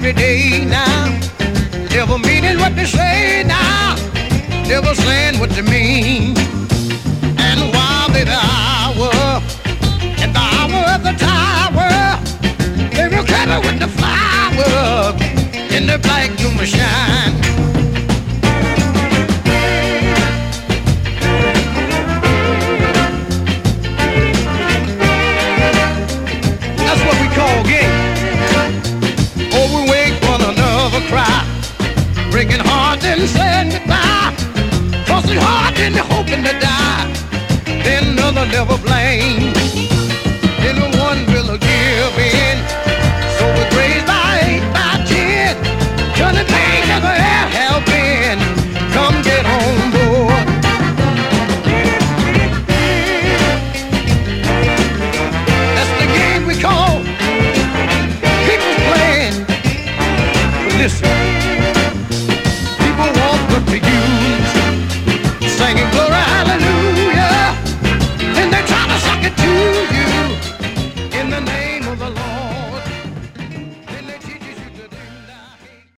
every day now. Never meaning what they say now. Never saying what they mean. And while they're the hour, and the hour of the tower, they will cover with the flower in the black doom shine. That's what we call game. Oh, we wait for another cry, breaking hearts and saying goodbye, crossing hearts and hoping to die. Then another never blame. Then one will give in.